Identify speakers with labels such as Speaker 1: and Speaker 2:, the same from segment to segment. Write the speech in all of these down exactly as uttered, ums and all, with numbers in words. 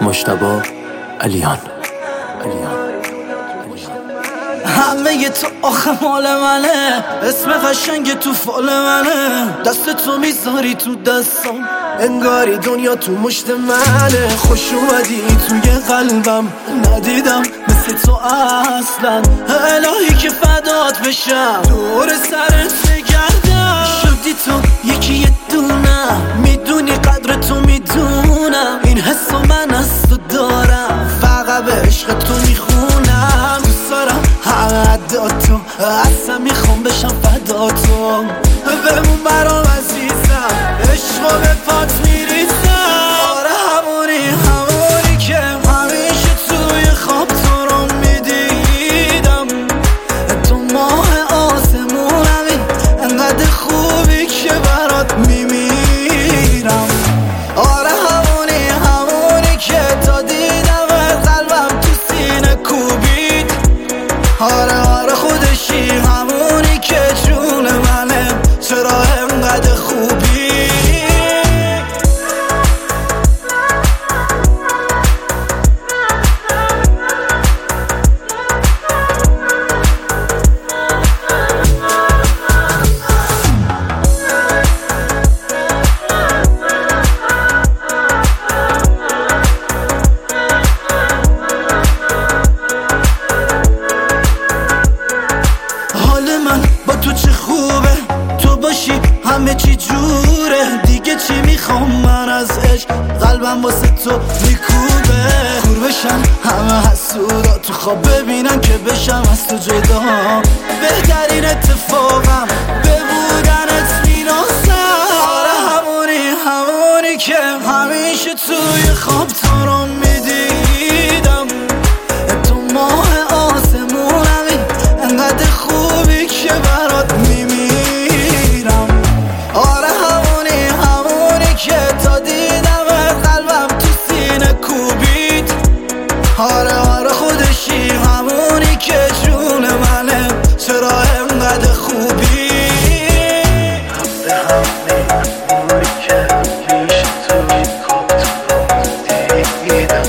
Speaker 1: مجتبی علیان.
Speaker 2: همه تو آخه مال منه، اسم قشنگ تو فال منه، دست تو میذاری تو دستم انگاری دنیا تو مشت منه. خوش اومدی توی قلبم، ندیدم مثل تو اصلا، الهی که فدات بشم دور سرت بگردم. شدی تو یکی یه دونه، میدونی قدر تو میدونم، این حسو من از تو دارم، فقط به عشق تو میخونم. دوست دارم همه عداتو، اصلا میخوام بشم فداتو، بمون برام عزیزم، عشقو به پات میریزم. آره همونی همونی که همیشه توی خواب تو رو میدیدم، تو ماه آسمونمی، انقدر خوبی که برات میمیرم. آره همونی همونی که تا دیدم قلبم تو سینه کوبید. آره آره خودشی همونی که جون منه، چرا انقدر خوبی. با تو چه خوبه، تو باشی همه چی جوره، دیگه چی میخوام من از عشق، قلبم واسه تو میکوبه. خور بشن همه حسودا، تو خواب ببینن که بشم از تو جدا، بهترین اتفاقم به بودنت میناسم. آره همونی همونی که همیشه توی خواب تو رو میدیدم، تو ماه آسمونمی، انقدر خوبی که برات میمیرم. آره همونی همونی که تا دیدم قلبم تو سینه کوبید. آره آره خودشی همونی که جون منه، چرا انقدر خوبی. همونی که همیشه توی خواب تو رو دیدم،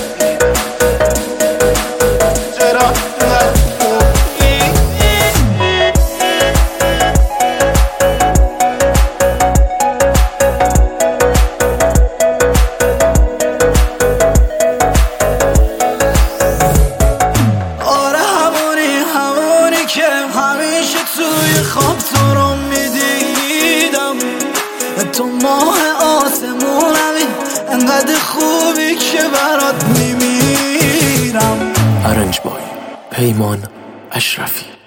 Speaker 2: چرا توی خواب تو رو میدیدم، تو ماه آسمونمی، انقدر خوبی که برات میمیرم.
Speaker 1: ارنج بای پیمان اشرفی.